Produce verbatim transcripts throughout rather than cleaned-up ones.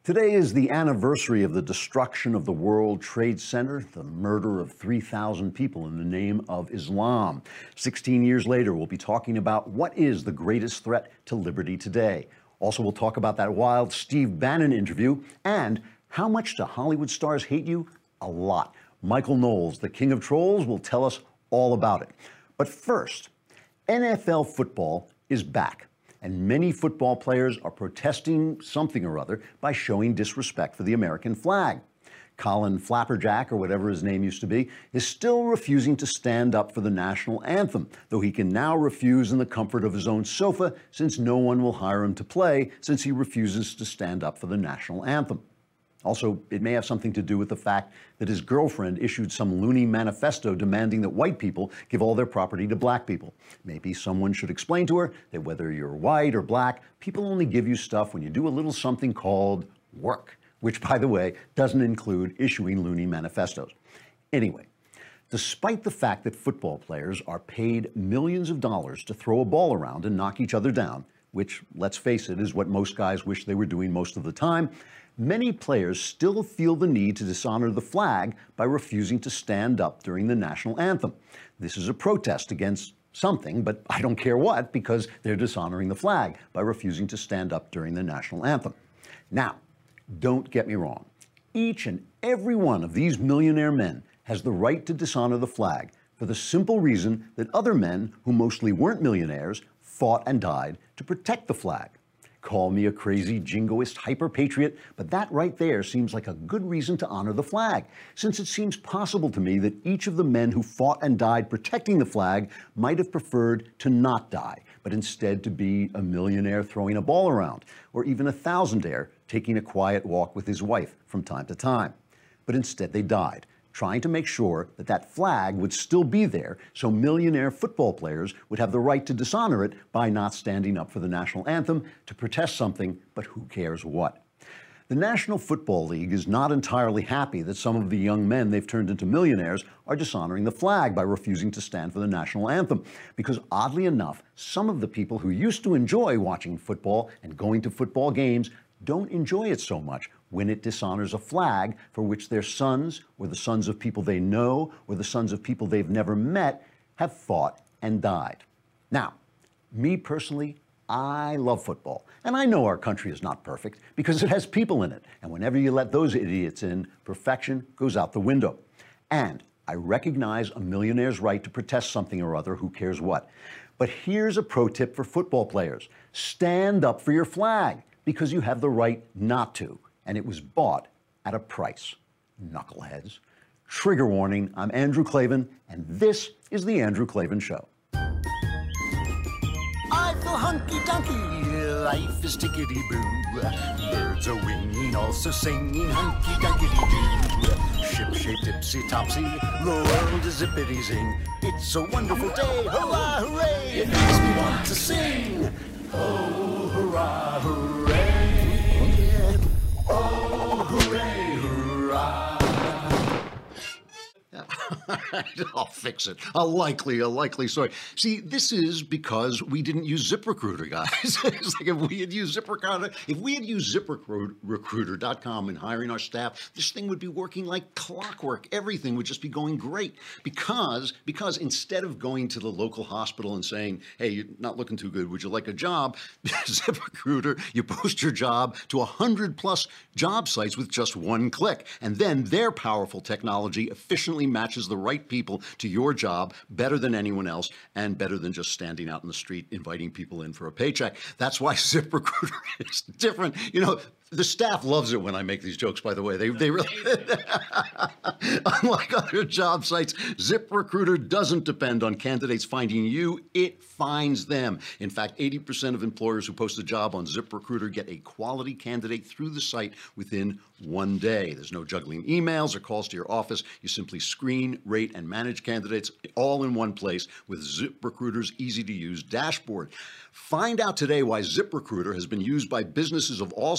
Today is the anniversary of the destruction of the World Trade Center, the murder of three thousand people in the name of Islam. sixteen years later, we'll be talking about what is the greatest threat to liberty today. Also, we'll talk about that wild Steve Bannon interview and how much do Hollywood stars hate you? A lot. Michael Knowles, the king of trolls, will tell us all about it. But first, N F L football is back. And many football players are protesting something or other by showing disrespect for the American flag. Colin Flapperjack, or whatever his name used to be, is still refusing to stand up for the national anthem, though he can now refuse in the comfort of his own sofa since no one will hire him to play since he refuses to stand up for the national anthem. Also, it may have something to do with the fact that his girlfriend issued some loony manifesto demanding that white people give all their property to black people. Maybe someone should explain to her that whether you're white or black, people only give you stuff when you do a little something called work, which, by the way, doesn't include issuing loony manifestos. Anyway, despite the fact that football players are paid millions of dollars to throw a ball around and knock each other down, which, let's face it, is what most guys wish they were doing most of the time, many players still feel the need to dishonor the flag by refusing to stand up during the national anthem. This is a protest against something, but I don't care what, because they're dishonoring the flag by refusing to stand up during the national anthem. Now, don't get me wrong. Each and every one of these millionaire men has the right to dishonor the flag for the simple reason that other men who mostly weren't millionaires fought and died to protect the flag. Call me a crazy jingoist hyper-patriot, but that right there seems like a good reason to honor the flag, since it seems possible to me that each of the men who fought and died protecting the flag might have preferred to not die, but instead to be a millionaire throwing a ball around, or even a thousandaire taking a quiet walk with his wife from time to time. But instead they died, trying to make sure that that flag would still be there so millionaire football players would have the right to dishonor it by not standing up for the national anthem to protest something, but who cares what. The National Football League is not entirely happy that some of the young men they've turned into millionaires are dishonoring the flag by refusing to stand for the national anthem, because oddly enough, some of the people who used to enjoy watching football and going to football games don't enjoy it so much when it dishonors a flag for which their sons, or the sons of people they know, or the sons of people they've never met, have fought and died. Now, me personally, I love football. And I know our country is not perfect because it has people in it. And whenever you let those idiots in, perfection goes out the window. And I recognize a millionaire's right to protest something or other, who cares what. But here's a pro tip for football players. Stand up for your flag, because you have the right not to, and it was bought at a price. Knuckleheads. Trigger warning, I'm Andrew Klavan, and this is The Andrew Klavan Show. I feel hunky-dunky, life is tickety-boo. Birds are winging, also singing hunky-dunky-doo. Ship-shaped, ipsy-topsy, the world is zippity-zing. It's a wonderful day, hurrah, hooray! It makes me want to sing. Oh, hurrah, hooray! Oh, hooray, hurrah! I'll fix it. A likely, a likely story. See, this is because we didn't use ZipRecruiter, guys. It's like if we had used ZipRecruiter, if we had used ZipRecruiter dot com in hiring our staff, this thing would be working like clockwork. Everything would just be going great. Because, because instead of going to the local hospital and saying, hey, you're not looking too good, would you like a job? ZipRecruiter, you post your job to a hundred plus job sites with just one click. And then their powerful technology efficiently matches the right people to your job better than anyone else, and better than just standing out in the street inviting people in for a paycheck. That's why ZipRecruiter is different. You know, the staff loves it when I make these jokes, by the way. They, they really, unlike other job sites, ZipRecruiter doesn't depend on candidates finding you, it finds them. In fact, eighty percent of employers who post a job on ZipRecruiter get a quality candidate through the site within one day. There's no juggling emails or calls to your office. You simply screen, rate, and manage candidates all in one place with ZipRecruiter's easy-to-use dashboard. Find out today why ZipRecruiter has been used by businesses of all sizes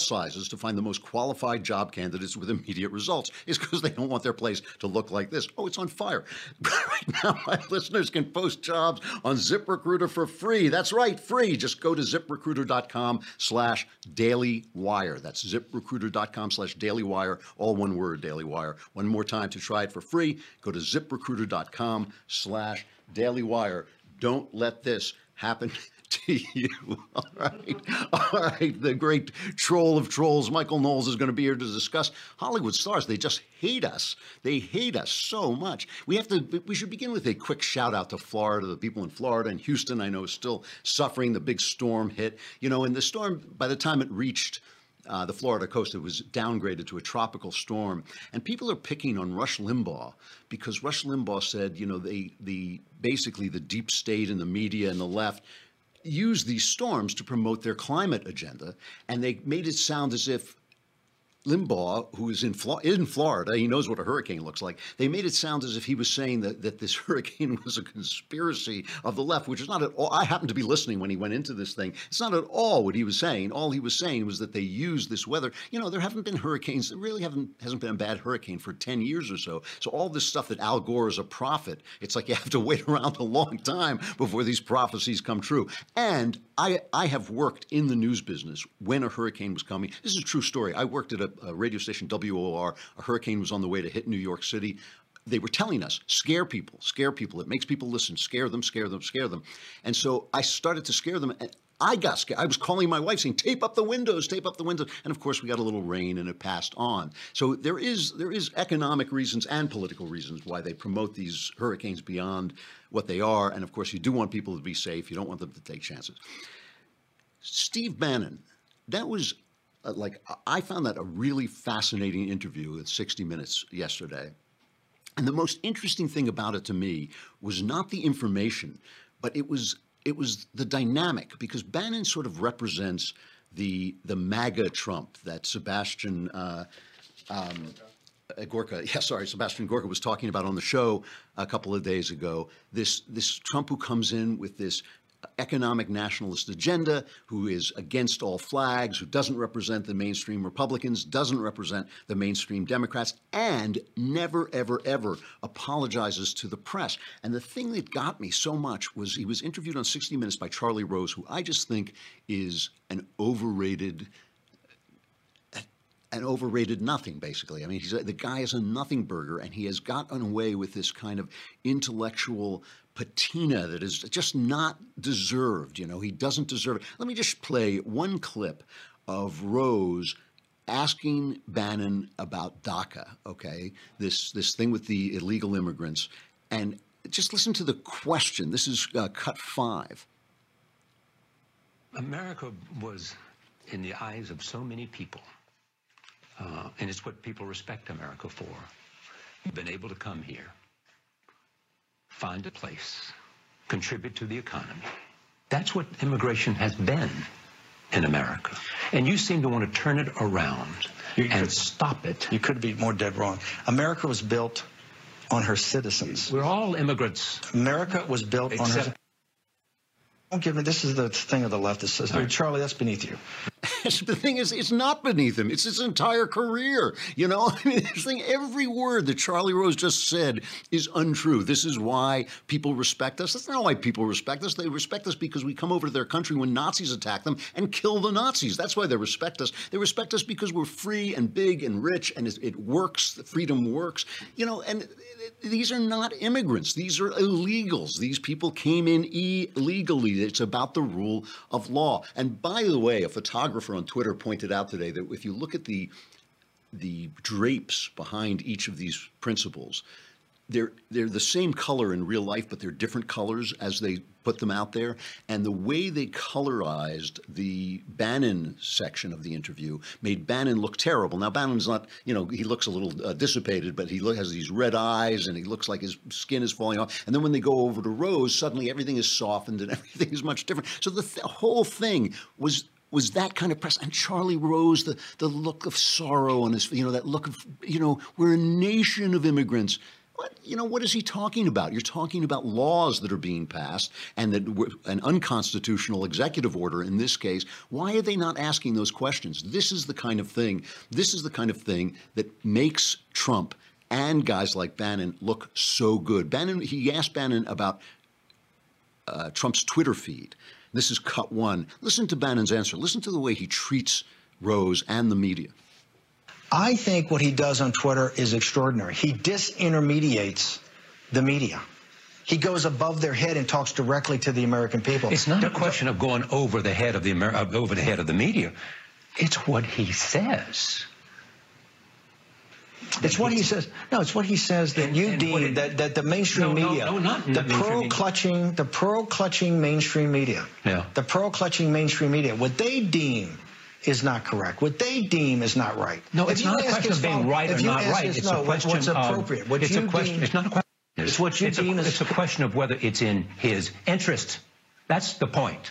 enterprises to find the most qualified job candidates with immediate results is because they don't want their place to look like this. Oh, it's on fire. Right now, my listeners can post jobs on ZipRecruiter for free. That's right, free. Just go to ZipRecruiter.com slash Daily Wire. That's ZipRecruiter.com slash Daily Wire, all one word, Daily Wire. One more time to try it for free. Go to ZipRecruiter.com slash Daily Wire. Don't let this happen to you. All right. All right. The great troll of trolls, Michael Knowles, is going to be here to discuss Hollywood stars. They just hate us. They hate us so much. We have to, we should begin with a quick shout out to Florida, the people in Florida and Houston, I know, is still suffering. The big storm hit, you know, and the storm, by the time it reached Uh, the Florida coast, it was downgraded to a tropical storm. And people are picking on Rush Limbaugh because Rush Limbaugh said, you know, they, the basically the deep state and the media and the left use these storms to promote their climate agenda. And they made it sound as if Limbaugh, who is in, Flo- in Florida, he knows what a hurricane looks like. They made it sound as if he was saying that, that this hurricane was a conspiracy of the left, which is not at all. I happened to be listening when he went into this thing. It's not at all what he was saying. All he was saying was that they use this weather. You know, there haven't been hurricanes. There really haven't hasn't been a bad hurricane for ten years or so. So all this stuff that Al Gore is a prophet, it's like you have to wait around a long time before these prophecies come true. And I, I have worked in the news business when a hurricane was coming. This is a true story. I worked at a, a radio station, W O R. A hurricane was on the way to hit New York City. They were telling us, scare people, scare people. It makes people listen. Scare them, scare them, scare them. And so I started to scare them. And I got scared. I was calling my wife saying, tape up the windows, tape up the windows. And of course, we got a little rain and it passed on. So there is there is economic reasons and political reasons why they promote these hurricanes beyond what they are. And of course, you do want people to be safe. You don't want them to take chances. Steve Bannon, that was uh, like, I found that a really fascinating interview at sixty minutes yesterday. And the most interesting thing about it to me was not the information, but it was it was the dynamic, because Bannon sort of represents the the MAGA Trump that Sebastian uh, um, Gorka, yeah, sorry, Sebastian Gorka was talking about on the show a couple of days ago. This this Trump who comes in with this economic nationalist agenda, who is against all flags, who doesn't represent the mainstream Republicans, doesn't represent the mainstream Democrats, and never, ever, ever apologizes to the press. And the thing that got me so much was he was interviewed on sixty minutes by Charlie Rose, who I just think is an overrated an overrated nothing, basically. I mean, he's a, the guy is a nothing burger, and he has gotten away with this kind of intellectual patina that is just not deserved. You know, he doesn't deserve it. Let me just play one clip of Rose asking Bannon about DACA, okay, this, this thing with the illegal immigrants, and just listen to the question. This is uh, cut five. America was, in the eyes of so many people, Uh, and it's what people respect America for. You've been able to come here, find a place, contribute to the economy. That's what immigration has been in America. And you seem to want to turn it around you and could, stop it. You could be more dead wrong. America was built on her citizens. We're all immigrants. America was built Except on her... Don't give me, this is the thing of the left that says, hey, Charlie, that's beneath you. The thing is, it's not beneath him. It's his entire career. You know, I mean, this thing, every word that Charlie Rose just said is untrue. This is why people respect us. That's not why people respect us. They respect us because we come over to their country when Nazis attack them and kill the Nazis. That's why they respect us. They respect us because we're free and big and rich, and it, it works. The freedom works. You know, and these are not immigrants. These are illegals. These people came in illegally. It's about the rule of law. And by the way, a photographer on Twitter pointed out today that if you look at the the drapes behind each of these principles, they're they're the same color in real life, but they're different colors as they put them out there. And the way they colorized the Bannon section of the interview made Bannon look terrible. Now, Bannon's not, you know, he looks a little uh, dissipated, but he look, has these red eyes and he looks like his skin is falling off. And then when they go over to Rose, suddenly everything is softened and everything is much different. So the th- whole thing was was that kind of press. And Charlie Rose, the, the look of sorrow on his, you know, that look of, you know, we're a nation of immigrants. what, you know, what is he talking about? You're talking about laws that are being passed and that an unconstitutional executive order in this case. Why are they not asking those questions? This is the kind of thing, this is the kind of thing that makes Trump and guys like Bannon look so good. Bannon, he asked Bannon about uh, Trump's Twitter feed. This is cut one. Listen to Bannon's answer. Listen to the way he treats Rose and the media. I think what he does on Twitter is extraordinary. He disintermediates the media. He goes above their head and talks directly to the American people. It's not a question of going over the head of the Amer uh, over the head of the media. It's what he says. It's what he says. No, it's what he says that And- you and deem what it- that, that the mainstream No, no, media, no, not the the mainstream pearl media. clutching, the pearl clutching mainstream media, Yeah. the pearl clutching mainstream media, what they deem is not correct. What they deem is not right. No, If it's you not a ask question his of being follow- right if or you not ask right. his- It's no, a question what's of appropriate. What it's you a question. deem- It's not a question. It's what you it's deem a, is- It's a question of whether it's in his interest. That's the point.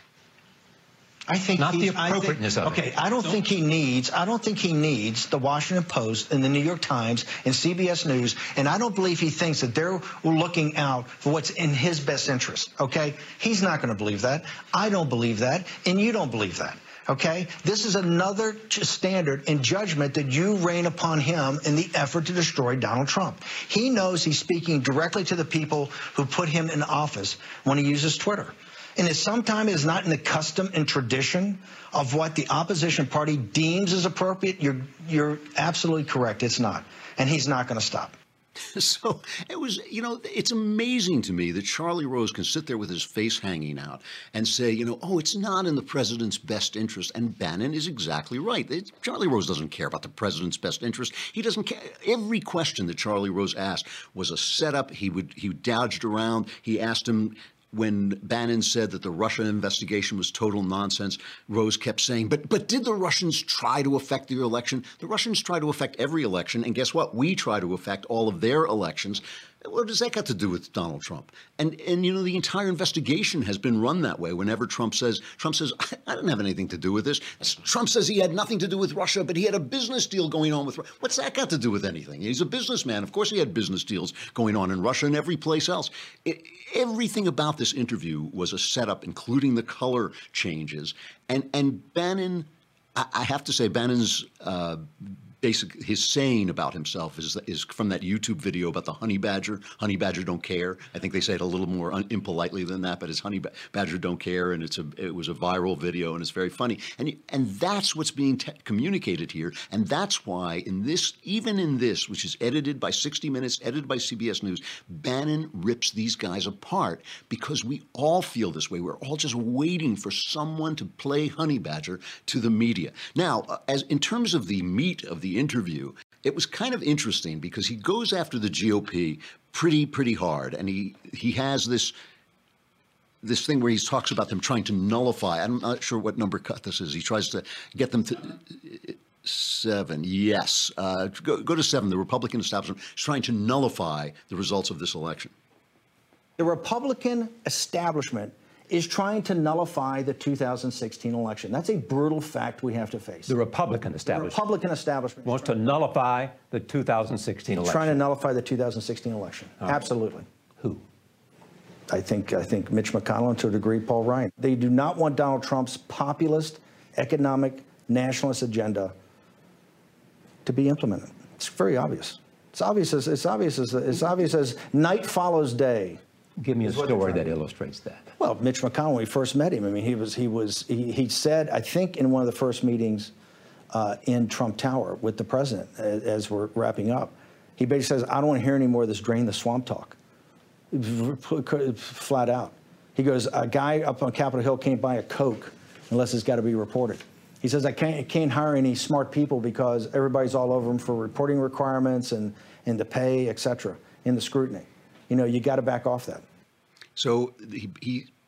I think Not the he's- I think- appropriateness of it. Okay, I don't think he needs. I don't think he needs the Washington Post and the New York Times and C B S News, and I don't believe he thinks that they're looking out for what's in his best interest. Okay, he's not going to believe that. I don't believe that, and you don't believe that. Okay, this is another j- standard and judgment that you rain upon him in the effort to destroy Donald Trump. He knows he's speaking directly to the people who put him in office when he uses Twitter. And it sometimes is not in the custom and tradition of what the opposition party deems is appropriate. You're, you're absolutely correct. It's not. And he's not going to stop. So it was, you know, it's amazing to me that Charlie Rose can sit there with his face hanging out and say, you know, oh, it's not in the president's best interest. And Bannon is exactly right. It, Charlie Rose doesn't care about the president's best interest. He doesn't care. Every question that Charlie Rose asked was a setup. He would he dodged around. He asked him. When Bannon said that the Russia investigation was total nonsense, Rose kept saying, but but did the Russians try to affect the election? The Russians try to affect every election, and guess what? We try to affect all of their elections. What does that got to do with Donald Trump? And, and you know, the entire investigation has been run that way. Whenever Trump says, Trump says, I didn't have anything to do with this. Trump says he had nothing to do with Russia, but he had a business deal going on with Russia. What's that got to do with anything? He's a businessman. Of course he had business deals going on in Russia and every place else. It, everything about this interview was a setup, including the color changes. And, and Bannon, I, I have to say, Bannon's uh, basic, his saying about himself is is from that YouTube video about the honey badger. Honey badger don't care. I think they say it a little more un, impolitely than that, but it's honey badger don't care, and it's a it was a viral video, and it's very funny. And and that's what's being te- communicated here, and that's why in this, even in this, which is edited by sixty minutes, edited by C B S News, Bannon rips these guys apart because we all feel this way. We're all just waiting for someone to play honey badger to the media. Now, uh, as in terms of the meat of the interview, it was kind of interesting because he goes after the G O P pretty, pretty hard. And he he has this this thing where he talks about them trying to nullify. I'm not sure what number cut this is. He tries to get them to seven. Yes. Uh, go, go to seven. The Republican establishment is trying to nullify the results of this election. The Republican establishment is trying to nullify the two thousand sixteen election. That's a brutal fact we have to face. The Republican The establishment Republican establishment wants to nullify the two thousand sixteen election. trying to nullify the two thousand sixteen election. Absolutely. Who? I think I think Mitch McConnell and to a degree Paul Ryan. They do not want Donald Trump's populist, economic, nationalist agenda to be implemented. It's very obvious. It's obvious as it's obvious as it's obvious as night follows day. Give me a Is what story they're that trying to do. illustrates that. Well, Mitch McConnell, when we first met him, I mean, he was he was he, he said, I think in one of the first meetings uh, in Trump Tower with the president, as, as we're wrapping up, he basically says, I don't want to hear any more of this drain the swamp talk. Flat out. He goes, a guy up on Capitol Hill can't buy a Coke unless it's got to be reported. He says, I can't, can't hire any smart people because everybody's all over them for reporting requirements and, and the pay, et cetera, in the scrutiny. You know, you got to back off that. So he, he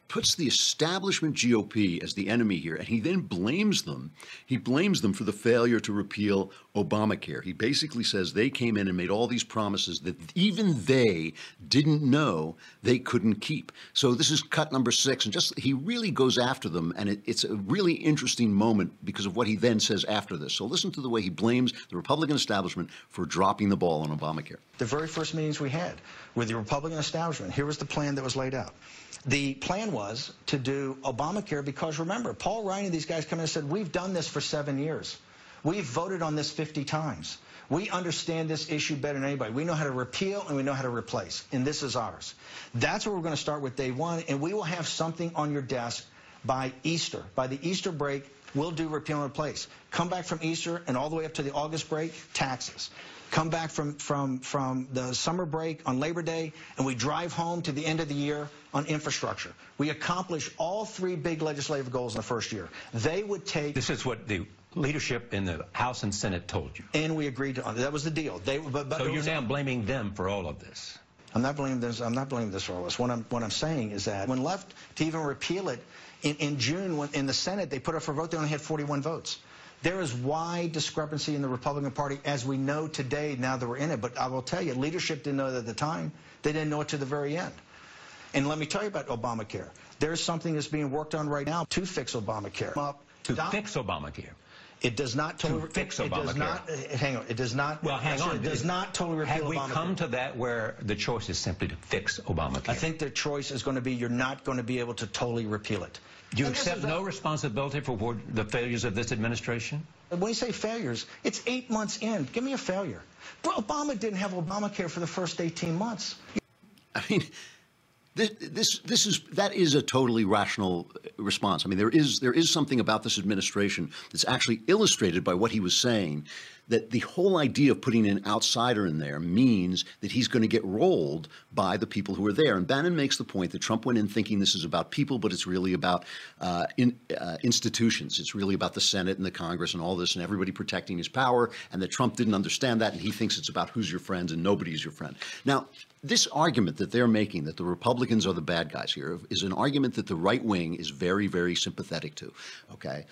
puts the establishment G O P as the enemy here, and he then blames them. He blames them for the failure to repeal Obamacare. He basically says they came in and made all these promises that even they didn't know they couldn't keep. So this is cut number six, and just he really goes after them, and it, it's a really interesting moment because of what he then says after this. So listen to the way he blames the Republican establishment for dropping the ball on Obamacare. The very first meetings we had with the Republican establishment, here was the plan that was laid out. The plan was to do Obamacare because, remember, Paul Ryan and these guys come in and said, we've done this for seven years. We've voted on this fifty times. We understand this issue better than anybody. We know how to repeal and we know how to replace, and this is ours. That's what we're going to start with day one, and we will have something on your desk by Easter. By the Easter break, we'll do repeal and replace. Come back from Easter and all the way up to the August break, taxes. Come back from, from, from the summer break on Labor Day, and we drive home to the end of the year on infrastructure. We accomplish all three big legislative goals in the first year. They would take... This is what the leadership in the House and Senate told you. And we agreed to... That was the deal. They, but, but so you're was, now blaming them for all of this. I'm not blaming this. I'm not blaming this for all this. What I'm, what I'm saying is that when left to even repeal it in, in June, when in the Senate, they put up for a vote, they only had forty-one votes. There is wide discrepancy in the Republican Party, as we know today, now that we're in it. But I will tell you, leadership didn't know that at the time. They didn't know it to the very end. And let me tell you about Obamacare. There's something that's being worked on right now to fix Obamacare. Up, to Don, fix Obamacare. It does not totally to fix it, Obamacare. It does not, uh, hang on. It does not. Well, hang on. It does not totally repeal Have we Obamacare. come to that where the choice is simply to fix Obamacare? I think the choice is going to be you're not going to be able to totally repeal it. Do you And accept no responsibility for the failures of this administration? When you say failures, it's eight months in. Give me a failure. Bro, Obama didn't have Obamacare for the first eighteen months. I mean, this, this, this is that is a totally rational response. I mean, there is there is something about this administration that's actually illustrated by what he was saying, that the whole idea of putting an outsider in there means that he's going to get rolled by the people who are there. And Bannon makes the point that Trump went in thinking this is about people, but it's really about uh, in, uh, institutions. It's really about the Senate and the Congress and all this and everybody protecting his power, and that Trump didn't understand that, and he thinks it's about who's your friend and nobody's your friend. Now, this argument that they're making, that the Republicans are the bad guys here, is an argument that the right wing is very, very sympathetic to, okay?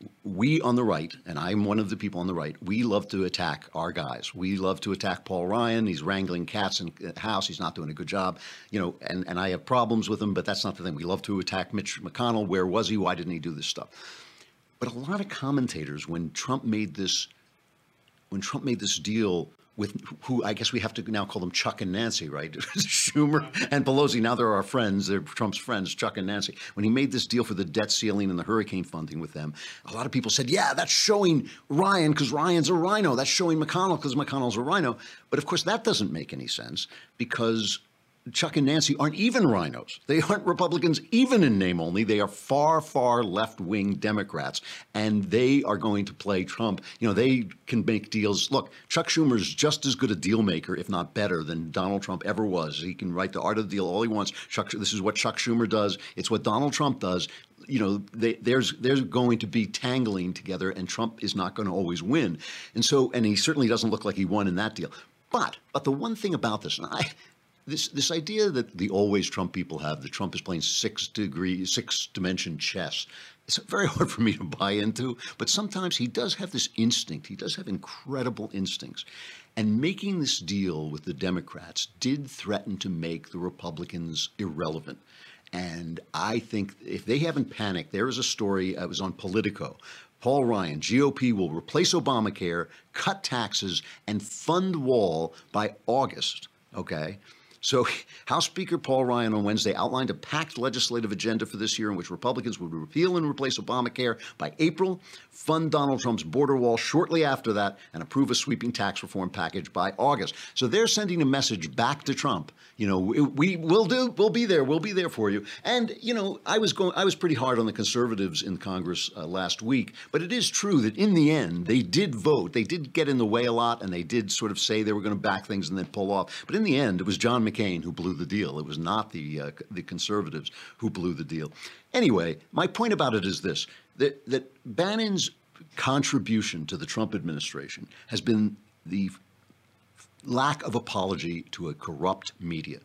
We on the right, and I'm one of the people on the right, we love to attack our guys. We love to attack Paul Ryan. He's wrangling cats in the House. He's not doing a good job. You know, and, and I have problems with him, but that's not the thing. We love to attack Mitch McConnell. Where was he? Why didn't he do this stuff? But a lot of commentators, when Trump made this, when Trump made this deal with who I guess we have to now call them Chuck and Nancy, right? Schumer and Pelosi, now they're our friends. They're Trump's friends, Chuck and Nancy. When he made this deal for the debt ceiling and the hurricane funding with them, a lot of people said, yeah, that's showing Ryan because Ryan's a rhino. That's showing McConnell because McConnell's a rhino. But of course, that doesn't make any sense because Chuck and Nancy aren't even rhinos. They aren't Republicans even in name only. They are far, far left-wing Democrats, and they are going to play Trump. You know, they can make deals. Look, Chuck Schumer is just as good a deal maker, if not better, than Donald Trump ever was. He can write the art of the deal all he wants. Chuck, this is what Chuck Schumer does. It's what Donald Trump does. You know, they, there's there's going to be tangling together, and Trump is not going to always win. And so, and he certainly doesn't look like he won in that deal. But, but the one thing about this, and I. This this idea that the always Trump people have, that Trump is playing six degree, six dimension chess, it's very hard for me to buy into. But sometimes he does have this instinct. He does have incredible instincts. And making this deal with the Democrats did threaten to make the Republicans irrelevant. And I think if they haven't panicked, there is a story, it was on Politico. Paul Ryan, G O P will replace Obamacare, cut taxes, and fund wall by August. Okay. So House Speaker Paul Ryan on Wednesday outlined a packed legislative agenda for this year in which Republicans would repeal and replace Obamacare by April, fund Donald Trump's border wall shortly after that, and approve a sweeping tax reform package by August. So they're sending a message back to Trump. You know, we will do, we'll be there, we'll be there for you. And, you know, I was going, I was pretty hard on the conservatives in Congress uh, last week, but it is true that in the end, they did vote. They did get in the way a lot, and they did sort of say they were going to back things and then pull off. But in the end, it was John McCain who blew the deal. It was not the uh, the conservatives who blew the deal. Anyway, my point about it is this, that, that Bannon's contribution to the Trump administration has been the lack of apology to a corrupt media.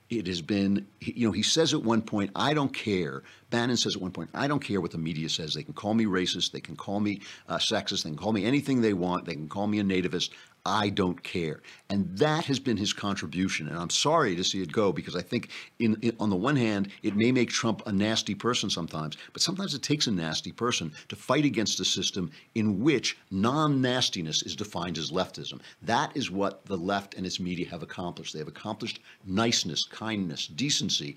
it has been, you know, he says at one point, I don't care. Bannon says at one point, I don't care what the media says. They can call me racist. They can call me uh, sexist. They can call me anything they want. They can call me a nativist. I don't care. And that has been his contribution. And I'm sorry to see it go, because I think in, in, on the one hand, it may make Trump a nasty person sometimes, but sometimes it takes a nasty person to fight against a system in which non-nastiness is defined as leftism. That is what the left and its media have accomplished. They have accomplished niceness, kindness, decency,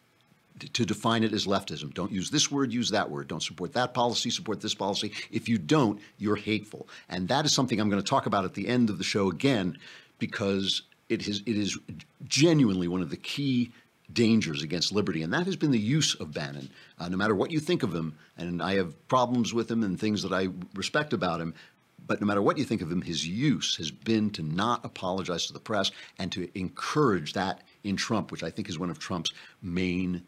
to define it as leftism. Don't use this word, use that word. Don't support that policy, support this policy. If you don't, you're hateful. And that is something I'm going to talk about at the end of the show again, because it is, it is genuinely one of the key dangers against liberty. And that has been the use of Bannon. Uh, no matter what you think of him, and I have problems with him and things that I respect about him, but no matter what you think of him, his use has been to not apologize to the press and to encourage that in Trump, which I think is one of Trump's main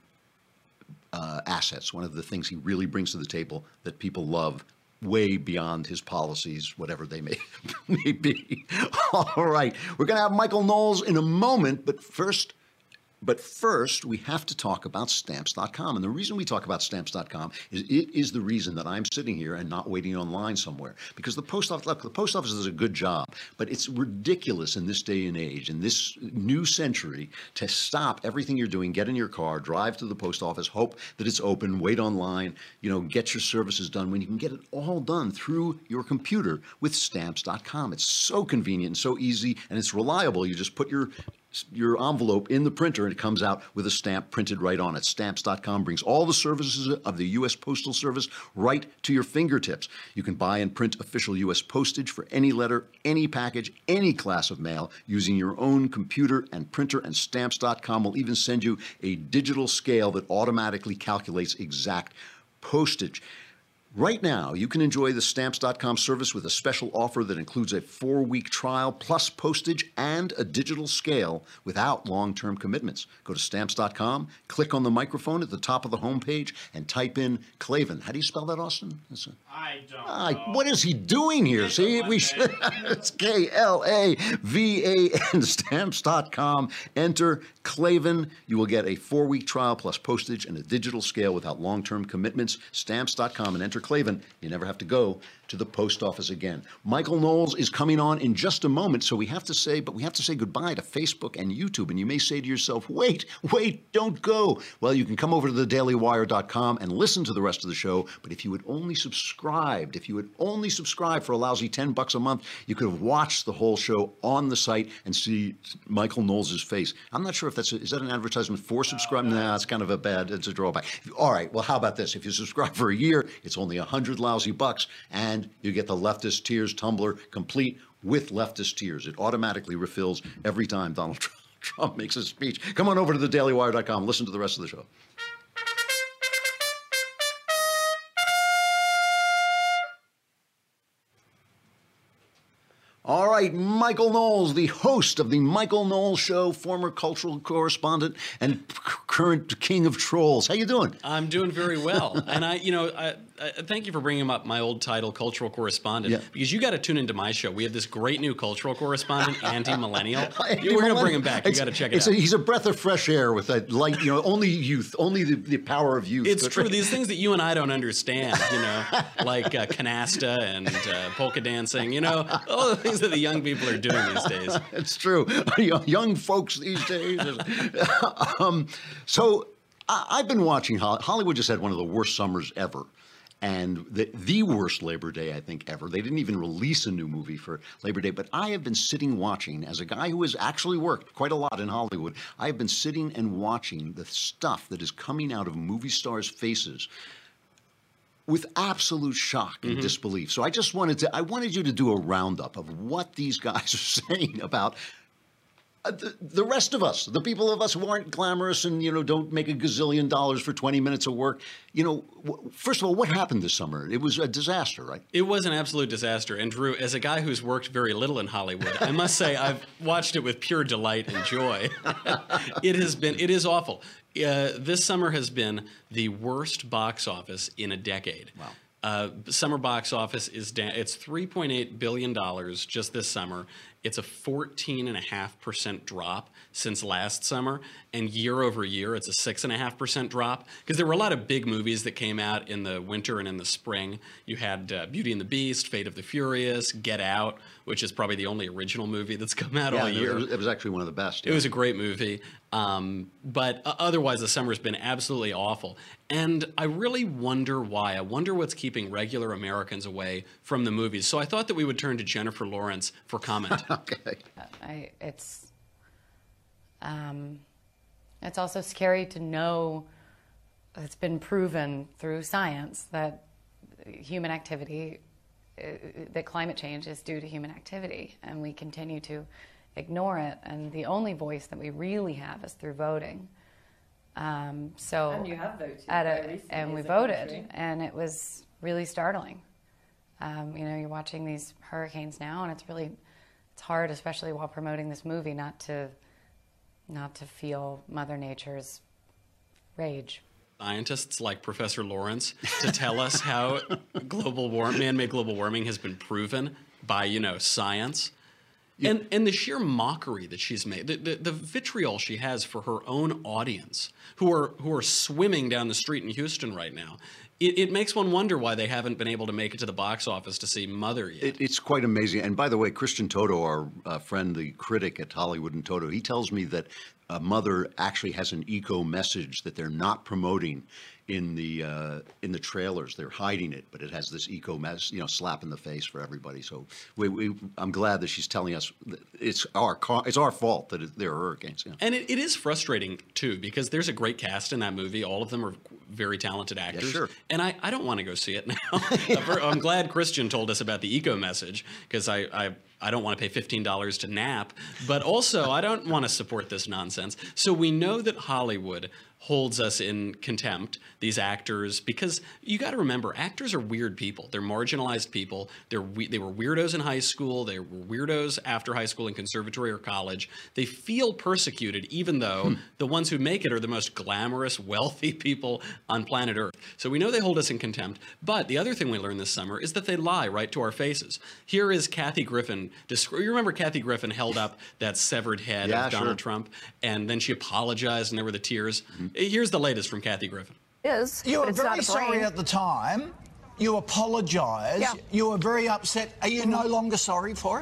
Uh, assets, one of the things he really brings to the table that people love, way beyond his policies, whatever they may, may be. All right, we're going to have Michael Knowles in a moment, but first, but first we have to talk about Stamps dot com. And the reason we talk about Stamps dot com is it is the reason that I'm sitting here and not waiting online somewhere. Because the post office, look, the post office does a good job, but it's ridiculous in this day and age, in this new century, to stop everything you're doing, get in your car, drive to the post office, hope that it's open, wait online, you know, get your services done, when you can get it all done through your computer with Stamps dot com. It's so convenient and so easy, and it's reliable. You just put your your envelope in the printer and it comes out with a stamp printed right on it. Stamps dot com brings all the services of the U S Postal Service right to your fingertips. You can buy and print official U S postage for any letter, any package, any class of mail using your own computer and printer, and Stamps dot com will even send you a digital scale that automatically calculates exact postage. Right now, you can enjoy the Stamps dot com service with a special offer that includes a four-week trial plus postage and a digital scale without long-term commitments. Go to Stamps dot com, click on the microphone at the top of the homepage, and type in Klavan. How do you spell that, Austin? A, I don't uh, know. What is he doing here? It's See, we should, it's K L A V A N, Stamps dot com. Enter Klavan. You will get a four-week trial plus postage and a digital scale without long-term commitments. Stamps dot com, and enter Klavan. You never have to go to the post office again. Michael Knowles is coming on in just a moment, so we have to say, but we have to say goodbye to Facebook and YouTube. And you may say to yourself, wait, wait, don't go. Well, you can come over to the daily wire dot com and listen to the rest of the show. But if you would only subscribed, if you would only subscribe for a lousy ten bucks a month, you could have watched the whole show on the site and see Michael Knowles' face. I'm not sure if that's, a, is that an advertisement for subscribing? Nah, it's kind of a bad, it's a drawback. All right, well, how about this? If you subscribe for a year, it's only a hundred lousy bucks, and you get the Leftist Tears tumbler complete with Leftist Tears. It automatically refills every time Donald Trump makes a speech. Come on over to the daily wire dot com. Listen to the rest of the show. All right, Michael Knowles, the host of the Michael Knowles Show, former cultural correspondent and current king of trolls. How you doing? I'm doing very well. And I, you know, I, I thank you for bringing up my old title, cultural correspondent, Yeah. because you got to tune into my show. We have this great new cultural correspondent, anti-millennial. We're going to Anti-millennial. bring him back. You It's- got to check it it's out. A, he's a breath of fresh air with that light, you know, only youth, only the, the power of youth. It's But- true. These things that you and I don't understand, you know, like uh, canasta and uh, polka dancing, you know, all the things that the young people are doing these days. It's true. Young folks these days. um, so I, I've been watching Hollywood. Hollywood just had one of the worst summers ever. And the, the worst Labor Day, I think, ever. They didn't even release a new movie for Labor Day. But I have been sitting watching, as a guy who has actually worked quite a lot in Hollywood, I have been sitting and watching the stuff that is coming out of movie stars' faces with absolute shock and Mm-hmm. disbelief. So I just wanted to, I wanted you to do a roundup of what these guys are saying about uh, the, the rest of us, the people of us who aren't glamorous and, you know, don't make a gazillion dollars for twenty minutes of work. You know, w- first of all, what happened this summer? It was a disaster, right? It was an absolute disaster. And Drew, as a guy who's worked very little in Hollywood, I must say I've watched it with pure delight and joy. It has been, it is awful. Uh, this summer has been the worst box office in a decade. Wow. Uh, summer box office is down. It's three point eight billion dollars just this summer. It's a fourteen point five percent drop since last summer. And year over year, it's a six point five percent drop. Because there were a lot of big movies that came out in the winter and in the spring. You had uh, Beauty and the Beast, Fate of the Furious, Get Out, which is probably the only original movie that's come out Yeah, all it year. was, it was actually one of the best. It was a great movie. Um, but uh, otherwise, the summer's been absolutely awful. And I really wonder why. I wonder what's keeping regular Americans away from the movies. So I thought that we would turn to Jennifer Lawrence for comment. Okay. I, it's, um, it's also scary to know it's been proven through science that human activity, uh, that climate change is due to human activity, and we continue to ignore it. And the only voice that we really have is through voting. Um, so And you have voted at very a, recently and we as a voted, country. and it was really startling. Um, you know, you're watching these hurricanes now, and it's really, it's hard, especially while promoting this movie, not to, not to feel Mother Nature's rage. Scientists like Professor Lawrence to tell us how global war- man-made global warming has been proven by, you know, science. Yeah. And and the sheer mockery that she's made, the, the, the vitriol she has for her own audience, who are who are swimming down the street in Houston right now, it, it makes one wonder why they haven't been able to make it to the box office to see Mother yet. It, it's quite amazing. And by the way, Christian Toto, our uh, friend, the critic at Hollywood and Toto, he tells me that uh, Mother actually has an eco message that they're not promoting in the uh, in the trailers. They're hiding it, but it has this eco mess, you know, slap in the face for everybody. So we, we I'm glad that she's telling us that it's our car, it's our fault that it, there are hurricanes. Yeah. And it, it is frustrating too, because there's a great cast in that movie. All of them are very talented actors. Yeah, sure. And I, I don't want to go see it now. I'm glad Christian told us about the eco message, because I, I I don't want to pay fifteen dollars to nap, but also I don't want to support this nonsense. So we know that Hollywood holds us in contempt, these actors, because you got to remember, actors are weird people. They're marginalized people. They're we- they were weirdos in high school. They were weirdos after high school in conservatory or college. They feel persecuted, even though the ones who make it are the most glamorous, wealthy people on planet Earth. So we know they hold us in contempt. But the other thing we learned this summer is that they lie right to our faces. Here is Kathy Griffin. You remember Kathy Griffin held up that severed head Yeah, of Donald sure. Trump, and then she apologized, and there were the tears. Mm-hmm. Here's the latest from Kathy Griffin. Is You but were it's not very a sorry brain. at the time. You apologised. Yeah. You were very upset. Are you no longer sorry for it?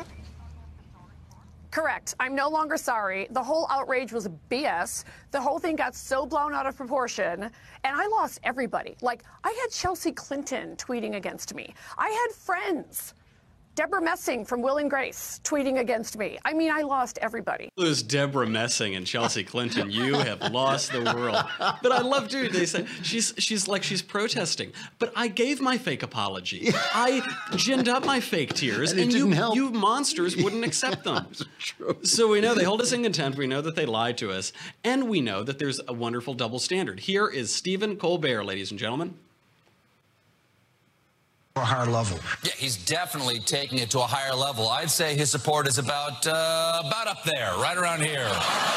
Correct. I'm no longer sorry. The whole outrage was B S. The whole thing got so blown out of proportion, and I lost everybody. Like, I had Chelsea Clinton tweeting against me. I had friends. Deborah Messing from Will and Grace tweeting against me. I mean, I lost everybody. Lose Deborah Messing and Chelsea Clinton. You have lost the world. But I love, dude. They say she's she's like she's protesting. But I gave my fake apology. I ginned up my fake tears, And it and, didn't you help. you monsters wouldn't accept them. So we know they hold us in contempt. We know that they lied to us, and we know that there's a wonderful double standard. Here is Stephen Colbert, ladies and gentlemen. A higher level. Yeah, he's definitely taking it to a higher level. I'd say his support is about uh, about up there, right around here.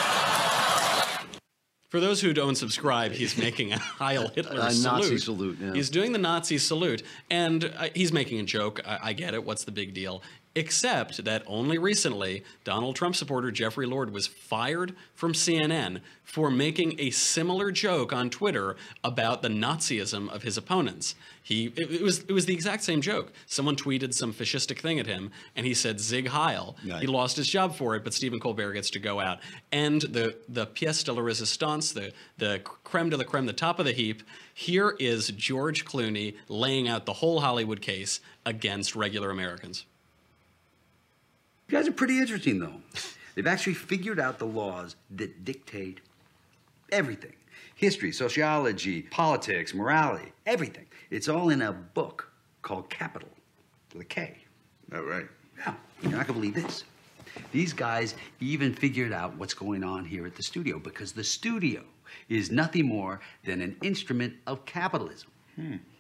For those who don't subscribe, he's making a Heil Hitler A salute. Nazi salute, yeah. He's doing the Nazi salute, and uh, he's making a joke. I, I get it. What's the big deal? Except that only recently, Donald Trump supporter Jeffrey Lord was fired from C N N for making a similar joke on Twitter about the Nazism of his opponents. He it, it was it was the exact same joke. Someone tweeted some fascistic thing at him, and he said "Zig Heil." Right. He lost his job for it, but Stephen Colbert gets to go out. And the the pièce de la résistance, the the creme de la creme, the top of the heap. Here is George Clooney laying out the whole Hollywood case against regular Americans. You guys are pretty interesting, though. They've actually figured out the laws that dictate everything. History, sociology, politics, morality, everything. It's all in a book called Capital, with a K. Oh, right. Yeah, you're not gonna believe this. These guys even figured out what's going on here at the studio, because the studio is nothing more than an instrument of capitalism. Hmm.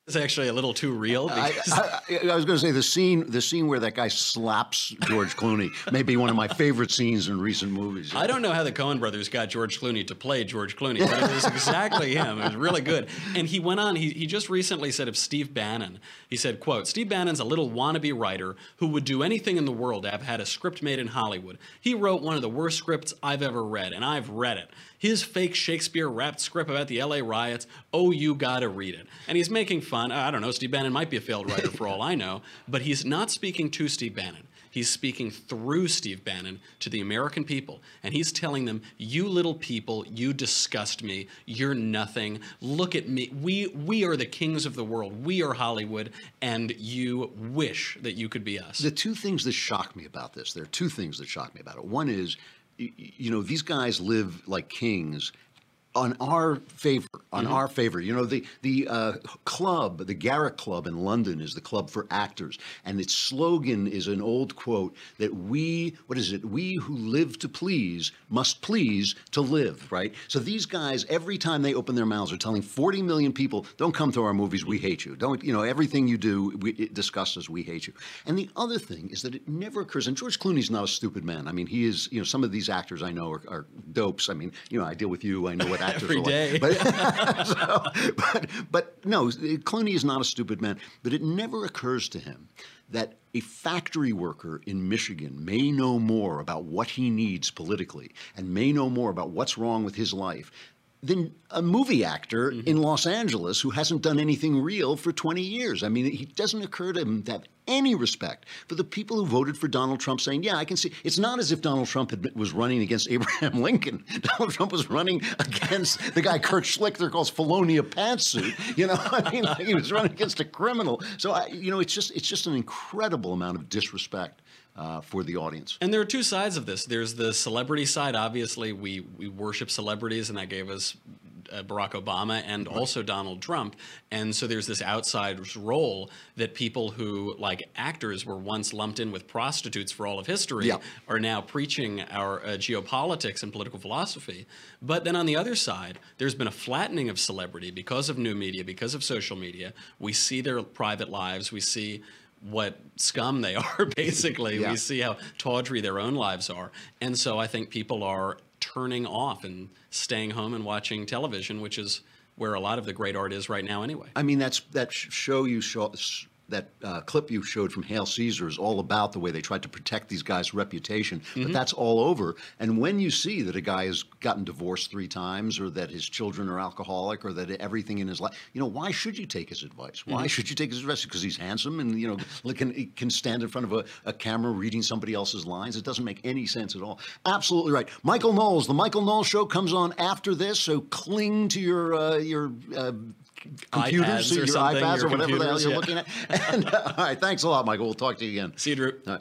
It's actually a little too real. Because... I, I, I was going to say the scene, the scene where that guy slaps George Clooney, may be one of my favorite scenes in recent movies. I don't know how the Coen brothers got George Clooney to play George Clooney, but it was exactly him. It was really good. And he went on. He he just recently said of Steve Bannon. He said, "quote Steve Bannon's a little wannabe writer who would do anything in the world to have had a script made in Hollywood. He wrote one of the worst scripts I've ever read, and I've read it. His fake Shakespeare-wrapped script about the L A riots. Oh, you gotta read it." And he's making fun. I don't know. Steve Bannon might be a failed writer for all I know, but he's not speaking to Steve Bannon. He's speaking through Steve Bannon to the American people, and he's telling them, "You little people, you disgust me. You're nothing. Look at me. We we are the kings of the world. We are Hollywood, and you wish that you could be us." The two things that shock me about this, there are two things that shock me about it. One is, you know, these guys live like kings on our favor, on Mm-hmm. our favor. You know, the the uh, club, the Garrick Club in London is the club for actors, and its slogan is an old quote that we, what is it? We who live to please must please to live, right? So these guys, every time they open their mouths, are telling forty million people, don't come to our movies, we hate you. Don't, you know, everything you do, we, it disgusts us, we hate you. And the other thing is that it never occurs, and George Clooney's not a stupid man. I mean, he is, you know, some of these actors I know are, are dopes. I mean, you know, I deal with you, I know what actors Every are like. day. But, so, but, but no, Clooney is not a stupid man. But it never occurs to him that a factory worker in Michigan may know more about what he needs politically and may know more about what's wrong with his life than a movie actor Mm-hmm. in Los Angeles who hasn't done anything real for twenty years. I mean, it doesn't occur to him to have any respect for the people who voted for Donald Trump, saying, yeah, I can see. It's not as if Donald Trump had, been- was running against Abraham Lincoln. Donald Trump was running against the guy Kurt Schlichter calls Felonia pantsuit. You know, I mean, like he was running against a criminal. So, I, you know, it's just it's just an incredible amount of disrespect Uh, for the audience. And there are two sides of this. There's the celebrity side. Obviously, we, we worship celebrities, and that gave us uh, Barack Obama and also Donald Trump. And so there's this outside role that people who, like actors, were once lumped in with prostitutes for all of history Yeah. are now preaching our uh, geopolitics and political philosophy. But then on the other side, there's been a flattening of celebrity because of new media, because of social media. We see their private lives. We see what scum they are, basically. Yeah. We see how tawdry their own lives are. And so I think people are turning off and staying home and watching television, which is where a lot of the great art is right now anyway. I mean, that's that sh- show you show, that uh, clip you showed from Hail Caesar is all about the way they tried to protect these guys' reputation. But Mhm. that's all over. And when you see that a guy has gotten divorced three times, or that his children are alcoholic, or that everything in his life, you know, why should you take his advice? Why Mhm. should you take his advice? Because he's handsome and, you know, can, can stand in front of a, a camera reading somebody else's lines. It doesn't make any sense at all. Absolutely right. Michael Knowles, the Michael Knowles Show comes on after this, so cling to your uh, your. Uh, computers, iPads or your something, iPads your or whatever the hell computers, you're yeah. looking at. And, uh, all right, thanks a lot, Michael. We'll talk to you again. See you, Drew. All right.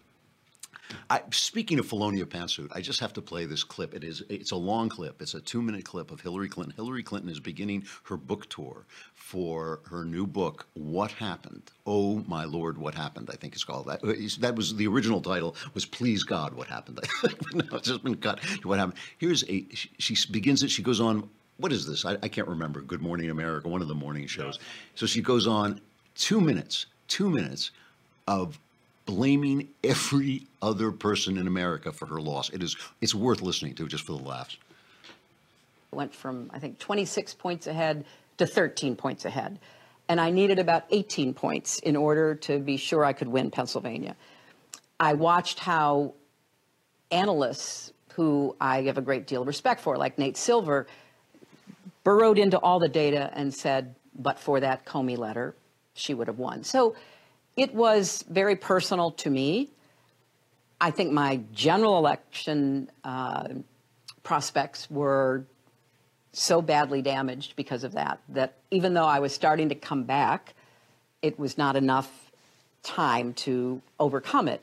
I, speaking of Felonia pantsuit, I just have to play this clip. It is it's a long clip. It's a two-minute clip of Hillary Clinton. Hillary Clinton is beginning her book tour for her new book, What Happened? Oh, my Lord, What Happened? I think it's called that. That was the original title was Please God, What Happened? No, it's just been cut to What Happened. Here's a, she, she begins it. She goes on, what is this? I, I can't remember. Good Morning America, one of the morning shows. So she goes on two minutes, two minutes of blaming every other person in America for her loss. It is, it's worth listening to just for the laughs. Went from, I think, twenty-six points ahead to thirteen points ahead. And I needed about eighteen points in order to be sure I could win Pennsylvania. I watched how analysts, who I have a great deal of respect for, like Nate Silver, burrowed into all the data and said, but for that Comey letter, she would have won. So it was very personal to me. I think my general election uh, prospects were so badly damaged because of that, that even though I was starting to come back, it was not enough time to overcome it.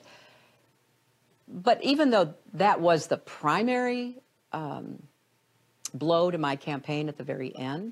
But even though that was the primary um, blow to my campaign at the very end,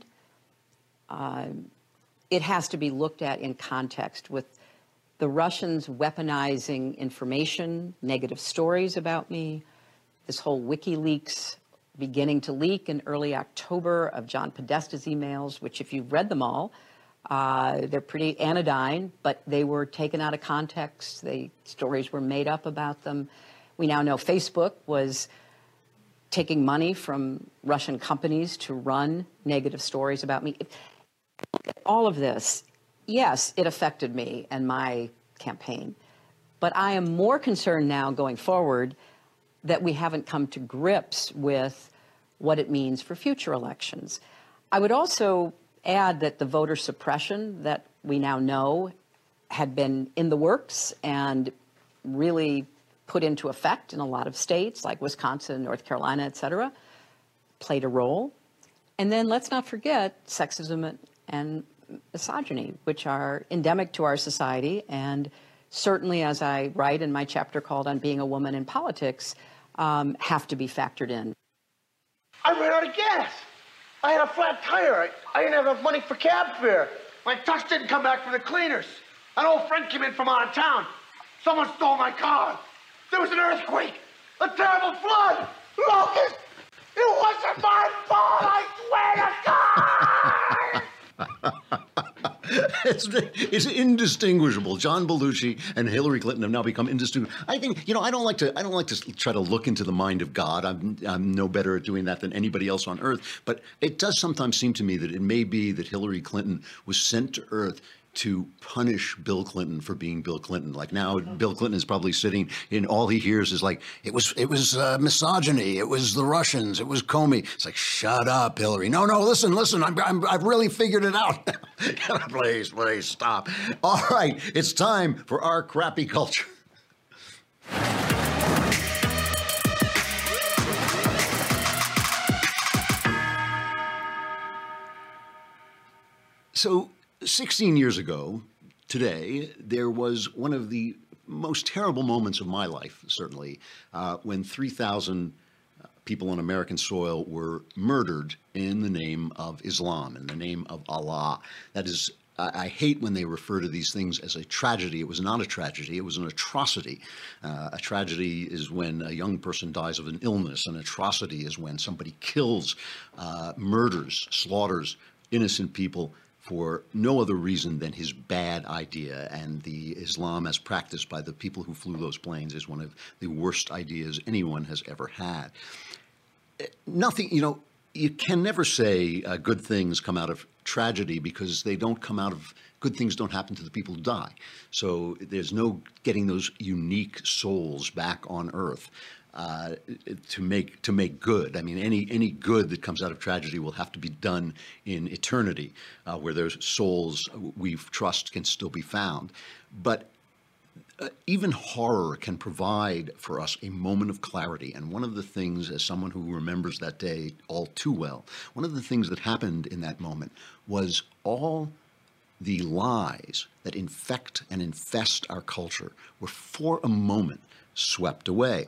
um, it has to be looked at in context with the Russians weaponizing information, negative stories about me, this whole WikiLeaks beginning to leak in early October of John Podesta's emails, which if you've read them all, Uh, they're pretty anodyne, but they were taken out of context. They, stories were made up about them. We now know Facebook was taking money from Russian companies to run negative stories about me. All of this, yes, it affected me and my campaign. But I am more concerned now going forward that we haven't come to grips with what it means for future elections. I would also add that the voter suppression that we now know had been in the works and really put into effect in a lot of states like Wisconsin, North Carolina, et cetera, played a role. And then let's not forget sexism and misogyny, which are endemic to our society. And certainly, as I write in my chapter called On Being a Woman in Politics, um, have to be factored in. I ran out of gas. I had a flat tire. I, I didn't have enough money for cab fare. My tux didn't come back from the cleaners. An old friend came in from out of town. Someone stole my car. There was an earthquake, a terrible flood, locust. It wasn't my fault, I swear to God! it's, it's indistinguishable. John Belushi and Hillary Clinton have now become indistinguishable. I think, you know, I don't like to. I don't like to try to look into the mind of God. I'm, I'm no better at doing that than anybody else on Earth. But it does sometimes seem to me that it may be that Hillary Clinton was sent to Earth to punish Bill Clinton for being Bill Clinton. Like now, Bill Clinton is probably sitting in, all he hears is like, it was it was uh, misogyny, it was the Russians, it was Comey. It's like, shut up, Hillary. No, no, listen, listen, I'm, I'm, I've really figured it out. Please, please stop. All right, it's time for our crappy culture. So, sixteen years ago, today, there was one of the most terrible moments of my life, certainly, uh, when three thousand people on American soil were murdered in the name of Islam, in the name of Allah. That is, I, I hate when they refer to these things as a tragedy. It was not a tragedy, it was an atrocity. Uh, a tragedy is when a young person dies of an illness. An atrocity is when somebody kills, uh, murders, slaughters innocent people for no other reason than his bad idea. And the Islam as practiced by the people who flew those planes is one of the worst ideas anyone has ever had. Nothing, you know, you can never say uh, good things come out of tragedy because they don't come out of, good things don't happen to the people who die. So there's no getting those unique souls back on Earth. Uh, to make to make good. I mean, any any good that comes out of tragedy will have to be done in eternity, uh, where those souls we trust can still be found. But uh, even horror can provide for us a moment of clarity. And one of the things, as someone who remembers that day all too well, one of the things that happened in that moment was all the lies that infect and infest our culture were for a moment swept away.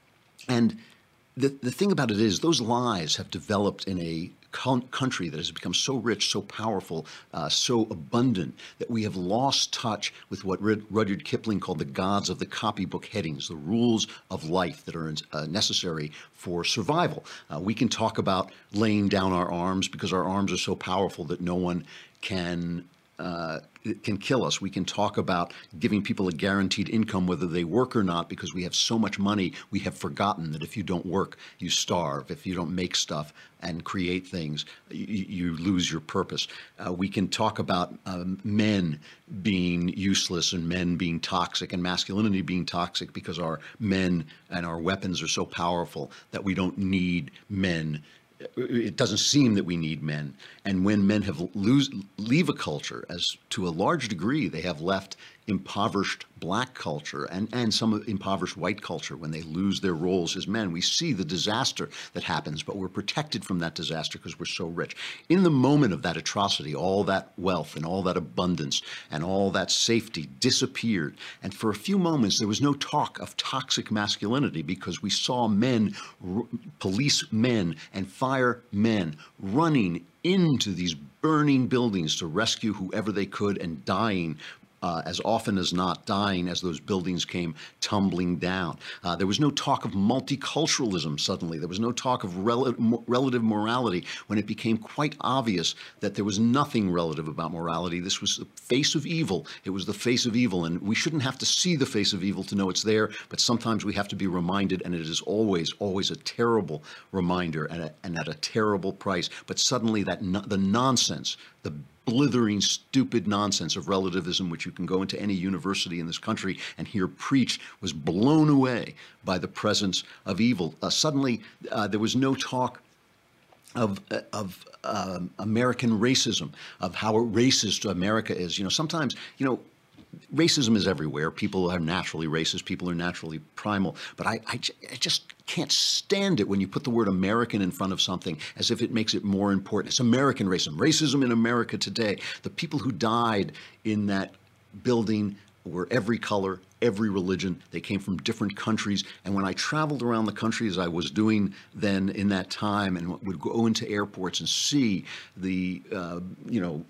And the, the thing about it is those lies have developed in a country that has become so rich, so powerful, uh, so abundant that we have lost touch with what Rudyard Kipling called the gods of the copybook headings, the rules of life that are uh, necessary for survival. Uh, we can talk about laying down our arms because our arms are so powerful that no one can Uh, it can kill us. We can talk about giving people a guaranteed income whether they work or not because we have so much money we have forgotten that if you don't work, you starve. If you don't make stuff and create things, you, you lose your purpose. Uh, we can talk about um, men being useless and men being toxic and masculinity being toxic because our men and our weapons are so powerful that we don't need men. It doesn't seem that we need men. And when men have lose, leave a culture, as to a large degree they have left impoverished black culture and, and some impoverished white culture, when they lose their roles as men, we see the disaster that happens, but we're protected from that disaster because we're so rich. In the moment of that atrocity, all that wealth and all that abundance and all that safety disappeared. And for a few moments, there was no talk of toxic masculinity because we saw men, police men and fire men running into these burning buildings to rescue whoever they could and dying uh, as often as not dying as those buildings came tumbling down. Uh, there was no talk of multiculturalism suddenly. There was no talk of rel relative morality when it became quite obvious that there was nothing relative about morality. This was the face of evil. It was the face of evil, and we shouldn't have to see the face of evil to know it's there, but sometimes we have to be reminded, and it is always, always a terrible reminder and, a, and at a terrible price. But suddenly that no, the nonsense, the blithering, stupid nonsense of relativism, which you can go into any university in this country and hear preached, was blown away by the presence of evil. Uh, suddenly, uh, there was no talk of of um, American racism, of how racist America is. You know, sometimes, you know, racism is everywhere. People are naturally racist. People are naturally primal. But I, I, I just can't stand it when you put the word American in front of something as if it makes it more important. It's American racism. Racism in America today. The people who died in that building were every color, every religion. They came from different countries. And when I traveled around the country, as I was doing then in that time, and would go into airports and see the, uh, you know,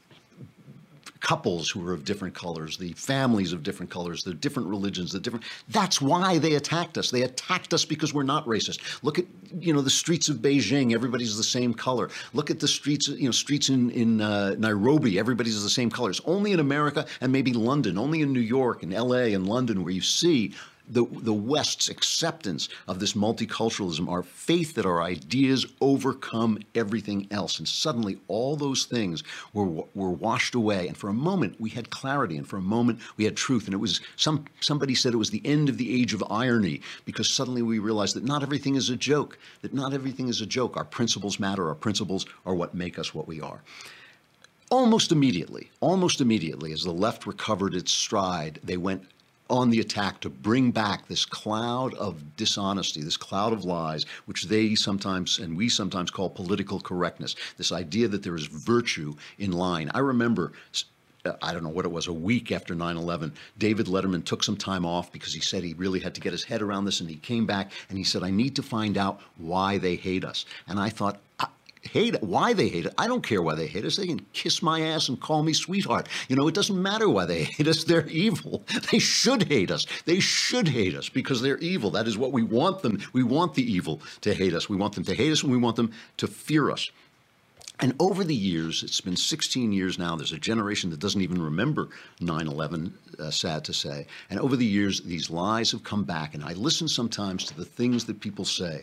couples who were of different colors, the families of different colors, the different religions, the different, that's why they attacked us. They attacked us because we're not racist. Look at, you know, the streets of Beijing, everybody's the same color. Look at the streets, you know, streets in, in uh, Nairobi, everybody's the same color. It's only in America and maybe London, only in New York and L A and London where you see the, the West's acceptance of this multiculturalism, our faith that our ideas overcome everything else. And suddenly all those things were, were washed away. And for a moment we had clarity, and for a moment we had truth. And it was, some, somebody said it was the end of the age of irony, because suddenly we realized that not everything is a joke, that not everything is a joke. Our principles matter. Our principles are what make us what we are. Almost immediately, almost immediately, as the left recovered its stride, they went on the attack to bring back this cloud of dishonesty, this cloud of lies, which they sometimes, and we sometimes call political correctness, this idea that there is virtue in lying. I remember, I don't know what it was, a week after nine eleven, David Letterman took some time off because he said he really had to get his head around this, and he came back and he said, I need to find out why they hate us. And I thought, hate it. Why they hate it? I don't care why they hate us. They can kiss my ass and call me sweetheart. You know, it doesn't matter why they hate us. They're evil. They should hate us. They should hate us because they're evil. That is what we want them. We want the evil to hate us. We want them to hate us, and we want them to fear us. And over the years, it's been sixteen years now, there's a generation that doesn't even remember nine eleven, uh, sad to say. And over the years, these lies have come back, and I listen sometimes to the things that people say.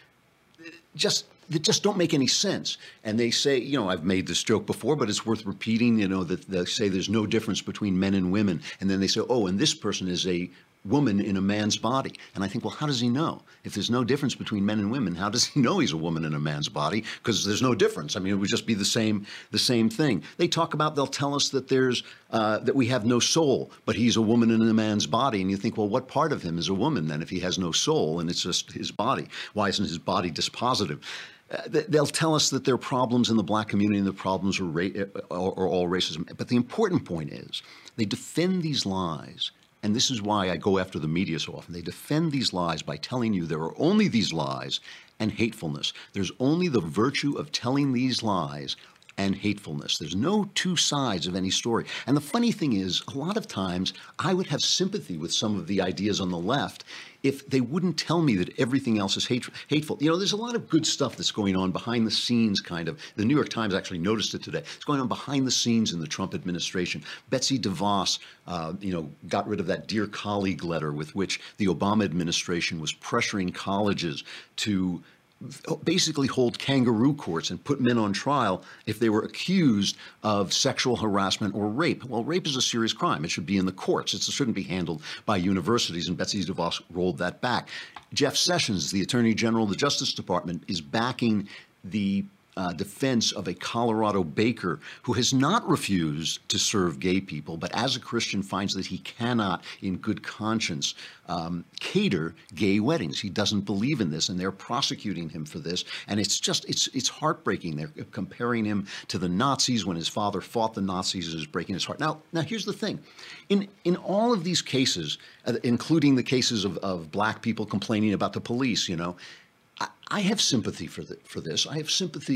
Just that just don't make any sense. And they say, you know, I've made this joke before, but it's worth repeating, you know, that they say there's no difference between men and women. And then they say, oh, and this person is a woman in a man's body. And I think, well, how does he know? If there's no difference between men and women, how does he know he's a woman in a man's body? Because there's no difference. I mean, it would just be the same, the same thing. They talk about, they'll tell us that there's, uh, that we have no soul, but he's a woman in a man's body. And you think, well, what part of him is a woman then if he has no soul and it's just his body? Why isn't his body dispositive? Uh, they'll tell us that there are problems in the black community and the problems are, ra are, are all racism. But the important point is they defend these lies. And this is why I go after the media so often. They defend these lies by telling you there are only these lies and hatefulness. There's only the virtue of telling these lies and hatefulness. There's no two sides of any story. And the funny thing is, a lot of times I would have sympathy with some of the ideas on the left if they wouldn't tell me that everything else is hate, hateful. You know, there's a lot of good stuff that's going on behind the scenes, kind of. The New York Times actually noticed it today. It's going on behind the scenes in the Trump administration. Betsy DeVos, uh, you know, got rid of that Dear Colleague letter with which the Obama administration was pressuring colleges to basically hold kangaroo courts and put men on trial if they were accused of sexual harassment or rape. Well, rape is a serious crime. It should be in the courts. It shouldn't be handled by universities, and Betsy DeVos rolled that back. Jeff Sessions, the Attorney General of the Justice Department, is backing the Uh, defense of a Colorado baker who has not refused to serve gay people, but as a Christian finds that he cannot, in good conscience, um, cater gay weddings. He doesn't believe in this, and they're prosecuting him for this. And it's just, it's it's heartbreaking. They're comparing him to the Nazis when his father fought the Nazis. It is breaking his heart. Now, now here's the thing. In, in all of these cases, uh, including the cases of, of black people complaining about the police, you know, I have sympathy for the, for this. I have sympathy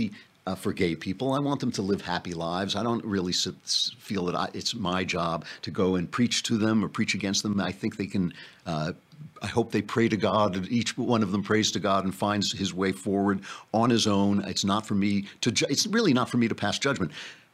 uh, for gay people. I want them to live happy lives. I don't really s- s- feel that I, it's my job to go and preach to them or preach against them. I think they can, uh, I hope they pray to God. Each one of them prays to God and finds his way forward on his own. It's not for me to, ju- it's really not for me to pass judgment.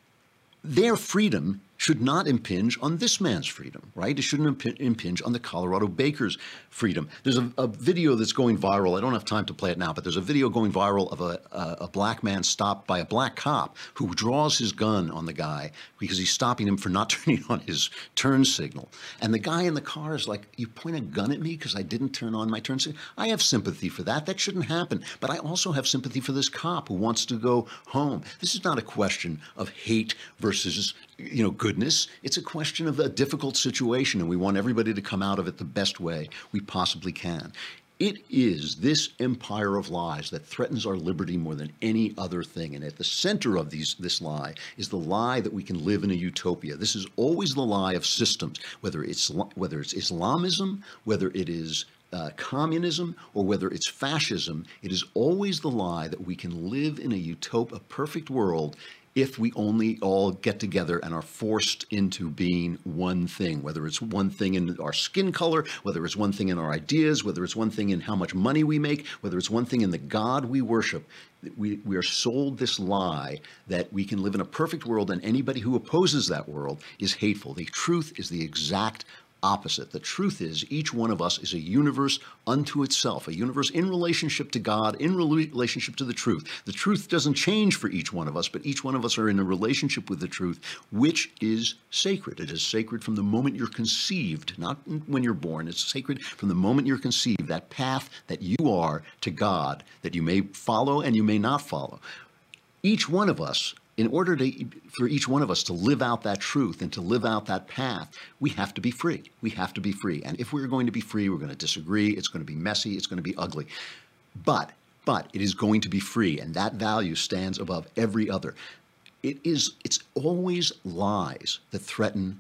Their freedom should not impinge on this man's freedom, right? It shouldn't imp- impinge on the Colorado baker's freedom. There's a, a video that's going viral. I don't have time to play it now, but there's a video going viral of a, a, a black man stopped by a black cop who draws his gun on the guy because he's stopping him for not turning on his turn signal. And the guy in the car is like, you point a gun at me because I didn't turn on my turn signal? I have sympathy for that. That shouldn't happen. But I also have sympathy for this cop who wants to go home. This is not a question of hate versus, you know, goodness. It's a question of a difficult situation, and we want everybody to come out of it the best way we possibly can. It is this empire of lies that threatens our liberty more than any other thing. And at the center of these, this lie is the lie that we can live in a utopia. This is always the lie of systems, whether it's, whether it's Islamism, whether it is Uh, communism, or whether it's fascism. It is always the lie that we can live in a utopia, a perfect world, if we only all get together and are forced into being one thing, whether it's one thing in our skin color, whether it's one thing in our ideas, whether it's one thing in how much money we make, whether it's one thing in the God we worship. We, we are sold this lie that we can live in a perfect world, and anybody who opposes that world is hateful. The truth is the exact opposite. The truth is each one of us is a universe unto itself, a universe in relationship to God, in relationship to the truth. The truth doesn't change for each one of us, but each one of us are in a relationship with the truth, which is sacred. It is sacred from the moment you're conceived, not when you're born. It's sacred from the moment you're conceived, that path that you are to God, that you may follow and you may not follow. Each one of us, in order to, for each one of us to live out that truth and to live out that path, we have to be free. We have to be free. And if we're going to be free, we're going to disagree. It's going to be messy. It's going to be ugly. But, but it is going to be free. And that value stands above every other. It is, it's always lies that threaten,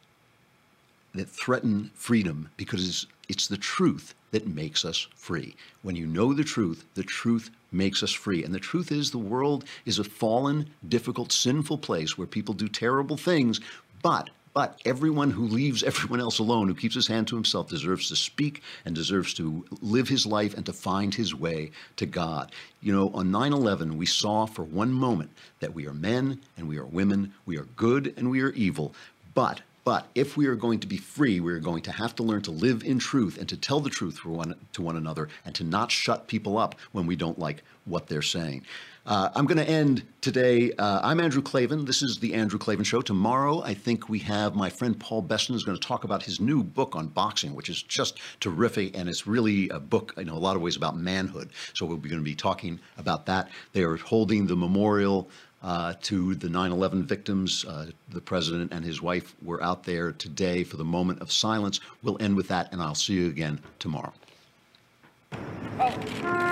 that threaten freedom, because it's, it's the truth that makes us free. When you know the truth, the truth makes us free. And the truth is, the world is a fallen, difficult, sinful place where people do terrible things, but But everyone who leaves everyone else alone, who keeps his hand to himself, deserves to speak and deserves to live his life and to find his way to God. You know, on nine eleven, we saw for one moment that we are men and we are women, we are good and we are evil, but But if we are going to be free, we are going to have to learn to live in truth and to tell the truth for one, to one another, and to not shut people up when we don't like what they're saying. Uh, I'm going to end today. Uh, I'm Andrew Klavan. This is The Andrew Klavan Show. Tomorrow, I think we have my friend Paul Beston is going to talk about his new book on boxing, which is just terrific. And it's really a book, in a lot of ways, about manhood. So we'll be going to be talking about that. They are holding the memorial Uh, to the nine eleven victims. Uh, the president and his wife were out there today for the moment of silence. We'll end with that, and I'll see you again tomorrow. Oh.